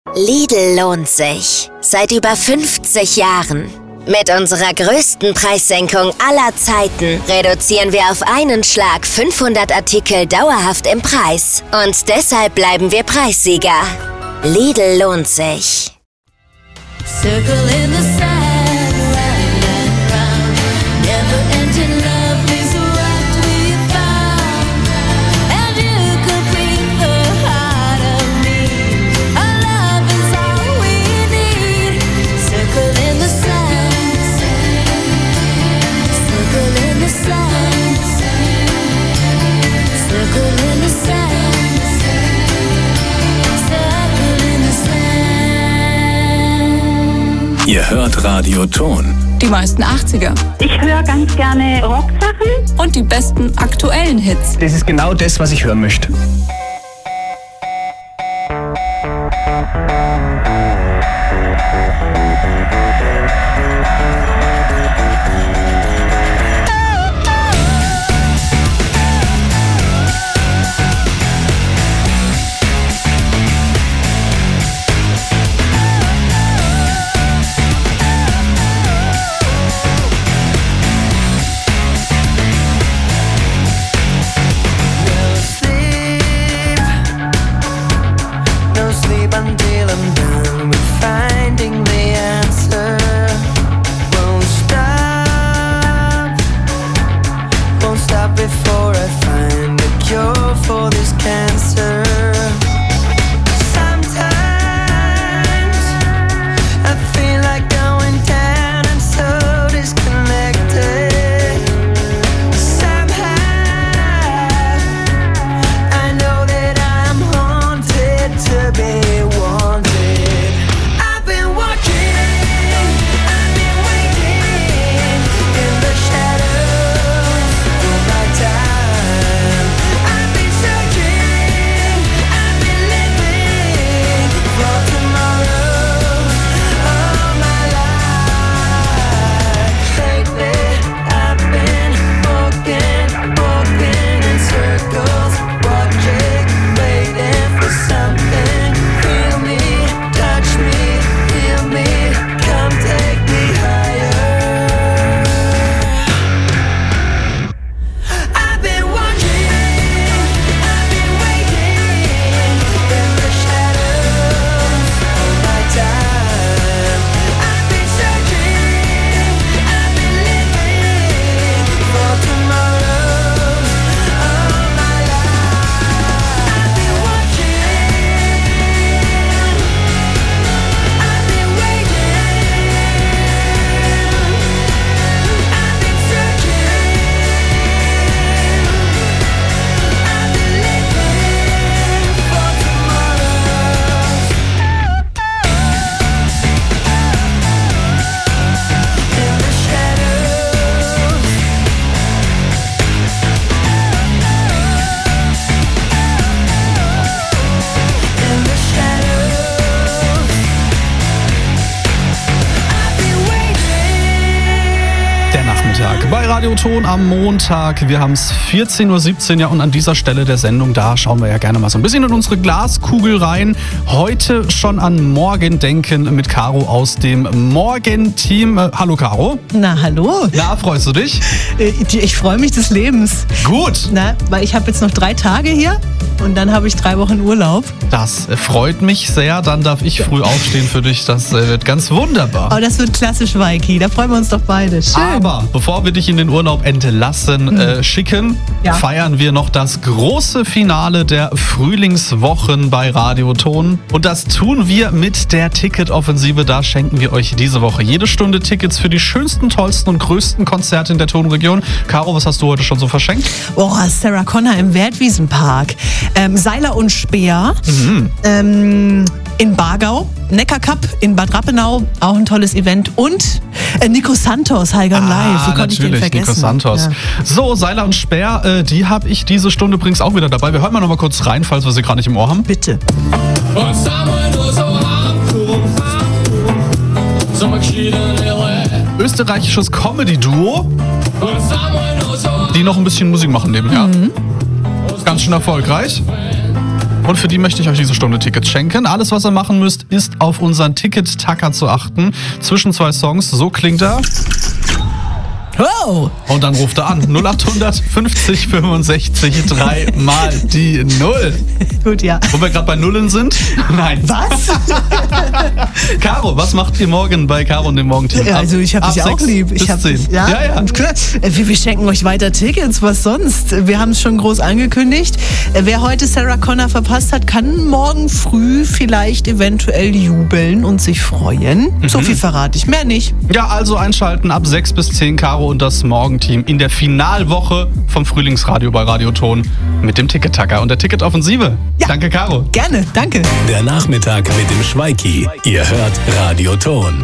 Lidl lohnt sich. Seit über 50 Jahren. Mit unserer größten Preissenkung aller Zeiten reduzieren wir auf einen Schlag 500 Artikel dauerhaft im Preis. Und deshalb bleiben wir Preissieger. Lidl lohnt sich. Circle in the sand, round and round. Never ending love is what we found. And you could breathe the heart of me. Our love is all we need. Circle in the sand. Circle in the sand. Circle in the sand. Circle in the sand. Ihr hört Radio Ton. Die meisten 80er. Ich höre ganz gerne Rocksachen. Und die besten aktuellen Hits. Das ist genau das, was ich hören möchte. Bei Radio Ton am Montag. Wir haben es 14.17 Uhr, ja, und an dieser Stelle der Sendung, da schauen wir ja gerne mal so ein bisschen in unsere Glaskugel rein. Heute schon an morgen denken mit Caro aus dem Morgen-Team. Hallo Caro. Na, hallo. Na, freust du dich? Ich freue mich des Lebens. Gut. Na, weil ich habe jetzt noch 3 Tage hier und dann habe ich 3 Wochen Urlaub. Das freut mich sehr. Dann darf ich früh aufstehen für dich. Das wird ganz wunderbar. Oh, das wird klassisch, Weiki. Da freuen wir uns doch beide. Schön. Aber bevor wir dich in den Urlaub entlassen schicken, feiern wir noch das große Finale der Frühlingswochen bei Radio Ton. Und das tun wir mit der Ticketoffensive. Da schenken wir euch diese Woche jede Stunde Tickets für die schönsten, tollsten und größten Konzerte in der Tonregion. Caro, was hast du heute schon so verschenkt? Oh, Sarah Connor im Waldwiesenpark. Seiler und Speer in Bargau. Neckarcup in Bad Rappenau, auch ein tolles Event. Und Nico Santos, Heilgang Live. Wie konnte ich den vergessen? Nico Santos. Ja. So, Seiler und Speer, die habe ich diese Stunde übrigens auch wieder dabei. Wir hören mal noch mal kurz rein, falls wir sie gerade nicht im Ohr haben. Bitte. Österreichisches Comedy-Duo, die noch ein bisschen Musik machen nebenher. Ganz schön erfolgreich. Und für die möchte ich euch diese Stunde Tickets schenken. Alles, was ihr machen müsst, ist auf unseren Ticket-Tacker zu achten. Zwischen 2 Songs, so klingt er. Wow. Und dann ruft er an. 0800 50 65 3 mal die 0. Gut, ja. Wo wir gerade bei Nullen sind? Nein. Was? Caro, was macht ihr morgen bei Caro und dem Morgenteam? Ja, also ich habe dich auch lieb. Ich hab 10. Ja, Ja. klar. Wir schenken euch weiter Tickets, was sonst? Wir haben es schon groß angekündigt. Wer heute Sarah Connor verpasst hat, kann morgen früh vielleicht eventuell jubeln und sich freuen. So viel verrate ich, mehr nicht. Ja, also einschalten ab 6 bis 10 Caro und das Morgenteam in der Finalwoche vom Frühlingsradio bei Radioton mit dem Ticket-Tacker und der Ticketoffensive. Ja. Danke, Caro. Gerne, danke. Der Nachmittag mit dem Schweiki. Ihr hört Radioton.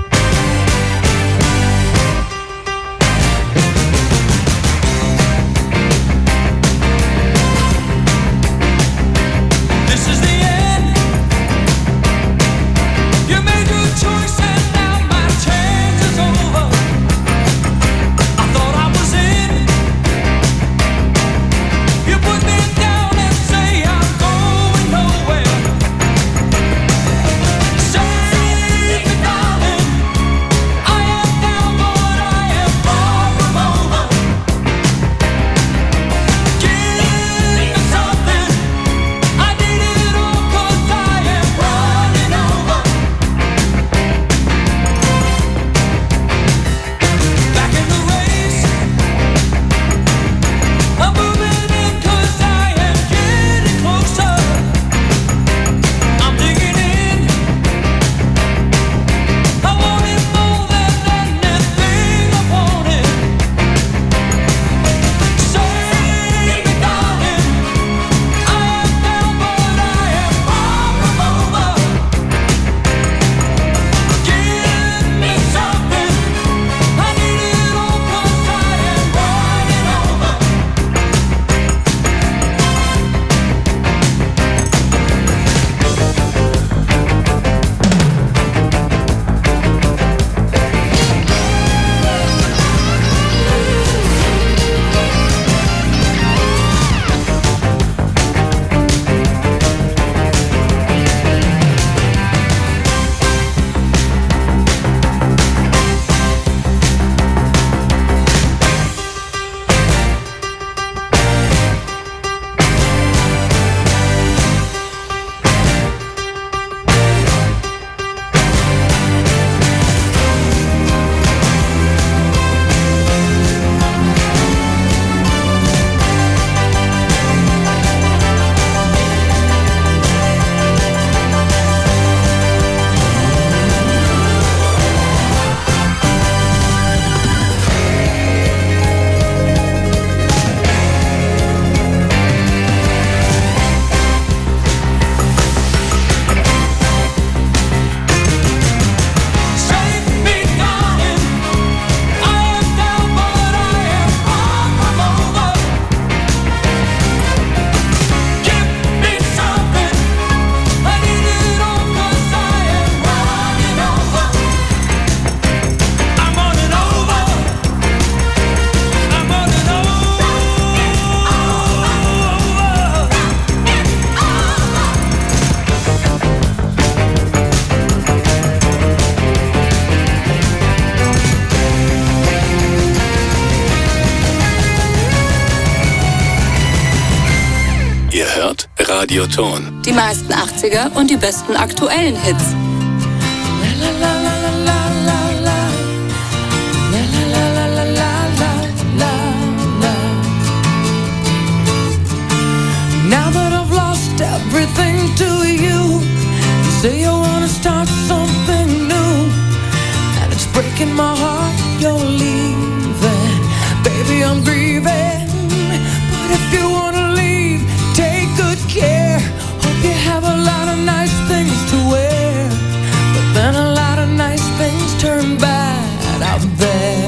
Radioton. Die meisten 80er und die besten aktuellen Hits. Now that I've lost everything to you, you say you wanna start something new, and it's breaking my heart you're leaving. Baby, I'm grieving, but if you wanna leave, take good care. Hope you have a lot of nice things to wear, but then a lot of nice things turn bad out there.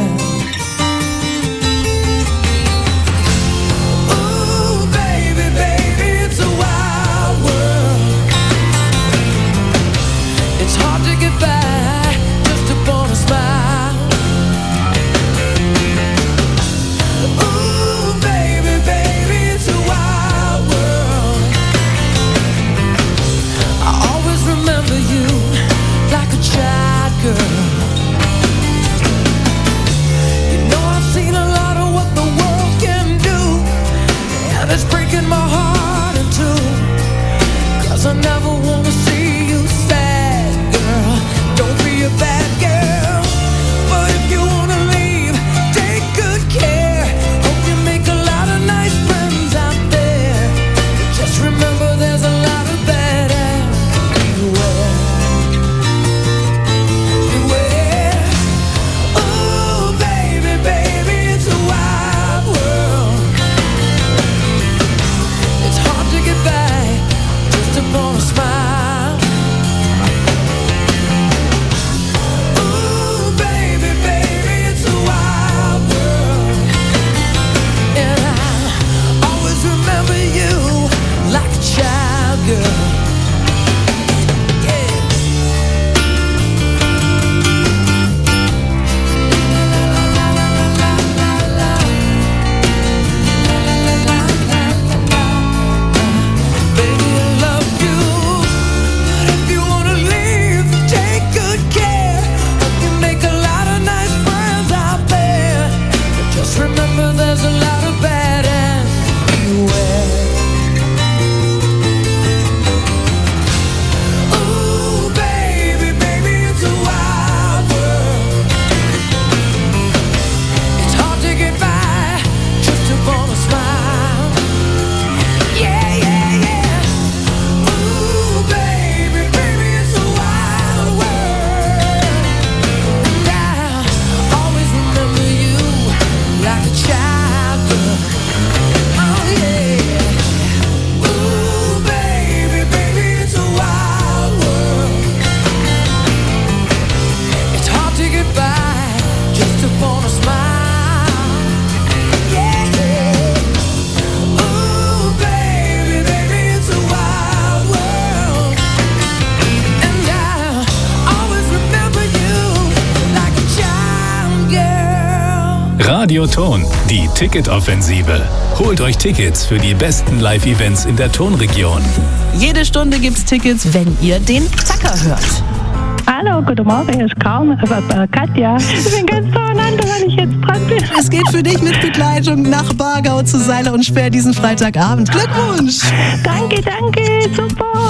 Radioton, die Ticketoffensive. Holt euch Tickets für die besten Live-Events in der Tonregion. Jede Stunde gibt's Tickets, wenn ihr den Zacker hört. Hallo, guten Morgen, hier ist Katja. Ich bin ganz durcheinander, weil ich jetzt dran bin. Es geht für dich mit Begleitung nach Bargau zu Seiler und Speer diesen Freitagabend. Glückwunsch! Danke, super.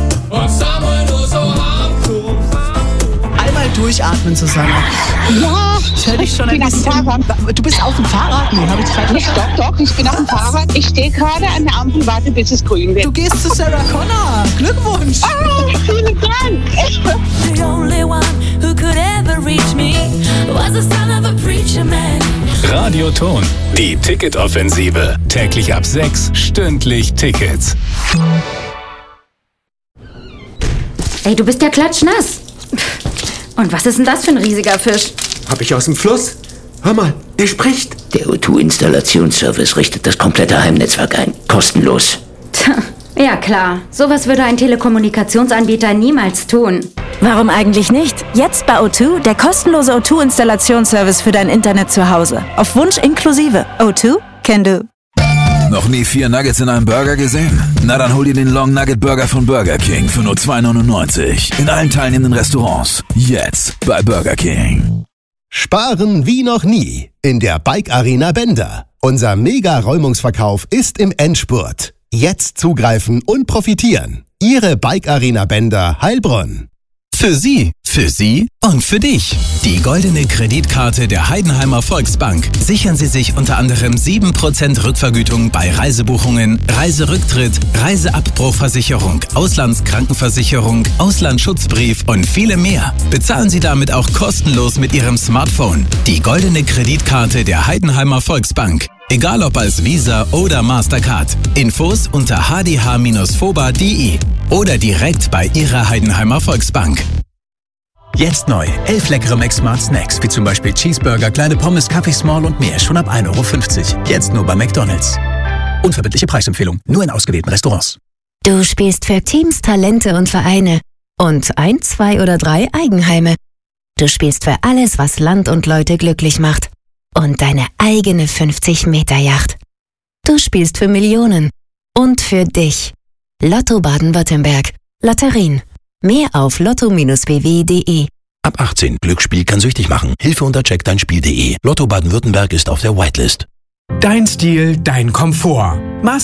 Einmal durchatmen, Susanne. Ja, Ich höre dich schon ich ein bin auf dem bisschen. Fahrrad. Du bist auf dem Fahrrad? Nee, habe ich falsch verstanden. Doch, ich bin auf dem Fahrrad. Ich stehe gerade an der Ampel, warte, bis es grün wird. Du gehst zu Sarah Connor. Glückwunsch! Vielen Dank. The only one who could ever reach me was the son of a preacher man. Radioton, die Ticketoffensive. Täglich ab 6, stündlich Tickets. Ey, du bist ja klatschnass. Und was ist denn das für ein riesiger Fisch? Hab ich aus dem Fluss? Hör mal, der spricht. Der O2-Installationsservice richtet das komplette Heimnetzwerk ein. Kostenlos. Tja, ja klar. Sowas würde ein Telekommunikationsanbieter niemals tun. Warum eigentlich nicht? Jetzt bei O2 der kostenlose O2-Installationsservice für dein Internet zu Hause. Auf Wunsch inklusive. O2 can do. Noch nie 4 Nuggets in einem Burger gesehen? Na dann hol dir den Long Nugget Burger von Burger King für nur $2,99. In allen teilnehmenden Restaurants. Jetzt bei Burger King. Sparen wie noch nie in der Bike Arena Bender. Unser Mega-Räumungsverkauf ist im Endspurt. Jetzt zugreifen und profitieren. Ihre Bike Arena Bender Heilbronn. Für Sie und für dich. Die goldene Kreditkarte der Heidenheimer Volksbank. Sichern Sie sich unter anderem 7% Rückvergütung bei Reisebuchungen, Reiserücktritt, Reiseabbruchversicherung, Auslandskrankenversicherung, Auslandsschutzbrief und viele mehr. Bezahlen Sie damit auch kostenlos mit Ihrem Smartphone. Die goldene Kreditkarte der Heidenheimer Volksbank. Egal ob als Visa oder Mastercard. Infos unter hdh-foba.de oder direkt bei Ihrer Heidenheimer Volksbank. Jetzt neu. 11 leckere Mac Smart Snacks, wie zum Beispiel Cheeseburger, kleine Pommes, Kaffee Small und mehr, schon ab 1,50 €. Jetzt nur bei McDonald's. Unverbindliche Preisempfehlung, nur in ausgewählten Restaurants. Du spielst für Teams, Talente und Vereine und 1, 2 oder 3 Eigenheime. Du spielst für alles, was Land und Leute glücklich macht. Und deine eigene 50-Meter-Yacht. Du spielst für Millionen. Und für dich. Lotto Baden-Württemberg. Lotterien. Mehr auf lotto-bw.de. Ab 18. Glücksspiel kann süchtig machen. Hilfe unter checkdeinspiel.de. Lotto Baden-Württemberg ist auf der Whitelist. Dein Stil, dein Komfort.